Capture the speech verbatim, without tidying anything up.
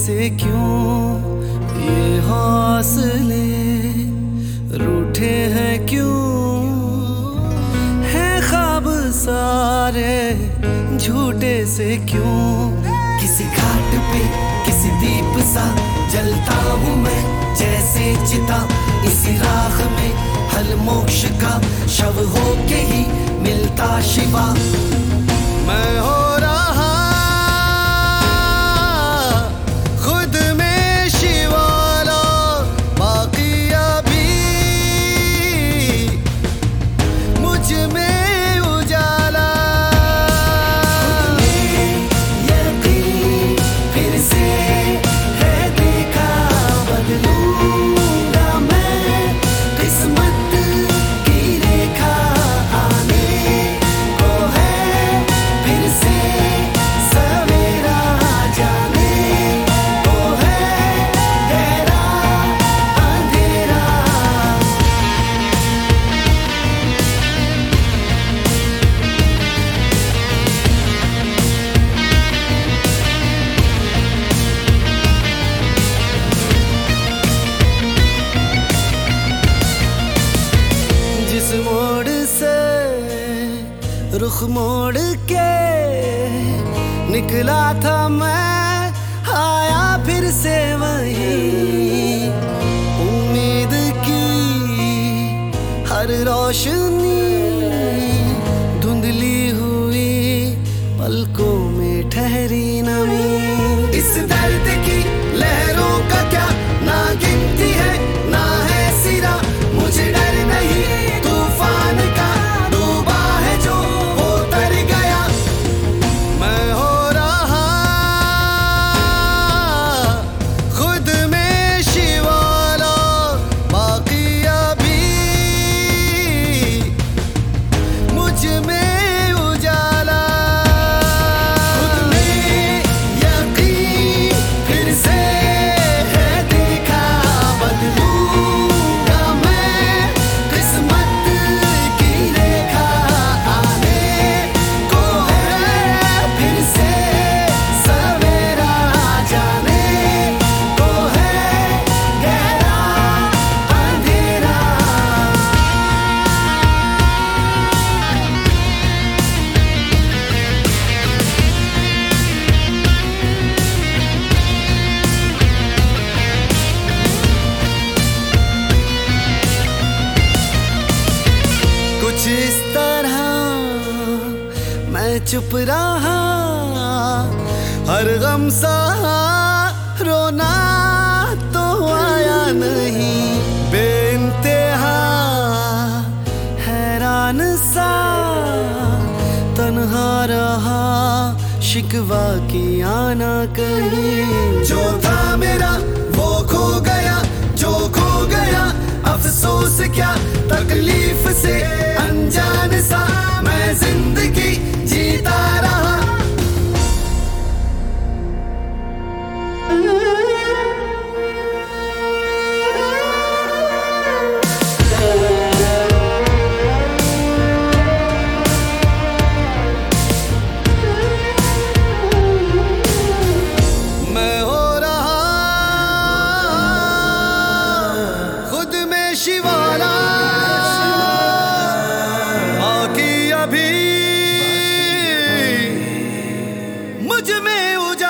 से क्यों ये हौसले रूठे हैं, क्यों है ख्वाब सारे झूठे से क्यों। किसी घाट पे किसी दीप सा जलता हूँ मैं जैसे चिता, इसी राह में हल मोक्ष का शव हो के ही मिलता शिवा। मैं हो रहा खुद में शिवाला, बाकी अभी मुझ में उजाला। खुद में यकीन फिर से है देखा, बदलूंगा मैं किस्मत की रेखा। आने को है फिर से सवेरा, जाने को है गहरा अंधेरा। जिस मोड़ से रुख मोड़ के निकला था मैं, आया फिर से वही उम्मीद की हर रोशनी धुंधली हुई पलकों में ठहरी नमी। इस दर्द की लहरों का क्या ना गिनती है ना है सिरा, मुझे डर नहीं तूफान का, डूबा है जो वो तर गया। मैं हो रहा खुद में शिवाला, बाकी अभी मुझ में उजाला। खुद में यकीन फिर से है देखा, बदलूंगा मैं किस्मत की रेखा। आने को है फिर से सवेरा, जाने को है गहरा अंधेरा। कुछ इस तरह मैं चुप रहा, हर गम सहा, रोना तो आया नहीं। बेइंतहा हैरान सा तन्हा रहा, शिकवा किया ना कहीं। जो था मेरा वो खो गया, जो खो गया अफसोस क्या, तकलीफ से अनजान सा मैं जिंदगी जीता रहा। मैं हो रहा खुद में शिवाला, बाकी अभी मुझ में उजाला।